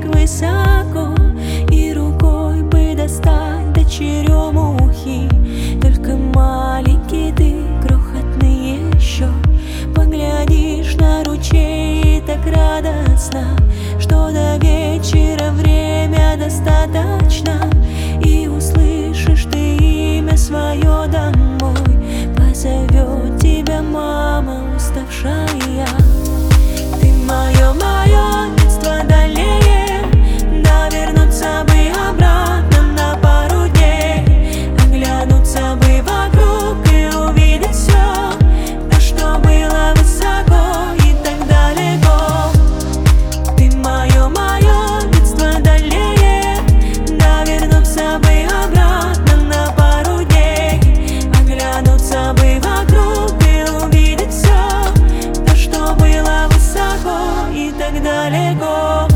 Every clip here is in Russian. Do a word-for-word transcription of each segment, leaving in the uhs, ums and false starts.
так высоко, и рукой бы достать до черемухи. Только маленький ты, крохотный еще, поглядишь на ручей, и так радостно, что до вечера время достаточно. И услышишь ты имя свое домой, позовет тебя мама уставшая. Ты мое, мое детство далее, да вернуться бы обратно на пару дней, оглянуться бы вокруг и увидеть все, то, что было высоко и так далеко. Ты мое, мое детство далее, да вернуться бы обратно на пару дней, оглянуться бы вокруг и увидеть все, то, что было высоко и так далеко.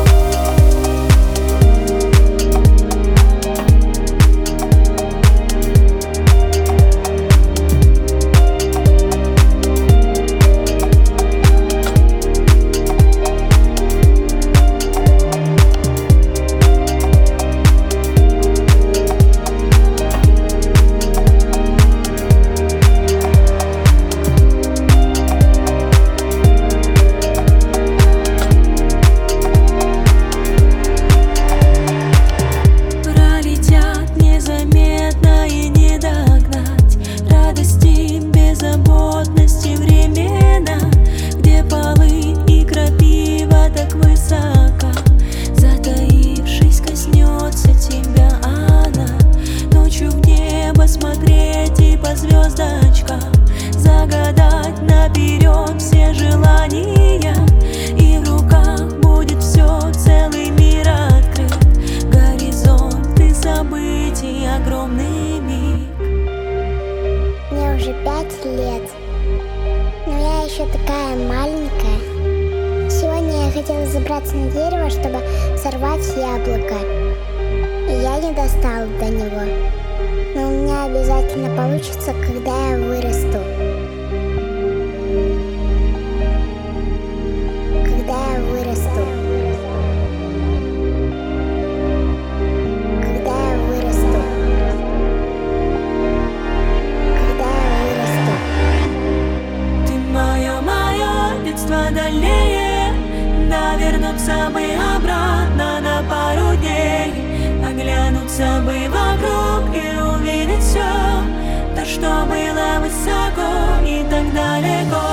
Беззаботности времена, где полынь и крапива так высоко, затаившись, коснется тебя она. Ночью в небо смотреть и по звездочкам загадать наперед все желания, и в руках будет все, целый мир открыт, горизонты событий, огромный миг. Мне уже пять лет, но я еще такая маленькая. Сегодня я хотела забраться на дерево, чтобы сорвать яблоко, и я не достала до него. Но у меня обязательно получится, когда я вырасту. Когда я вырасту. Когда я вырасту. Когда я вырасту. Ты мое, мое детство далее, да вернуться бы обратно на пару дней, оглянуться бы вокруг и увидеть все, то, что было высоко и так далеко.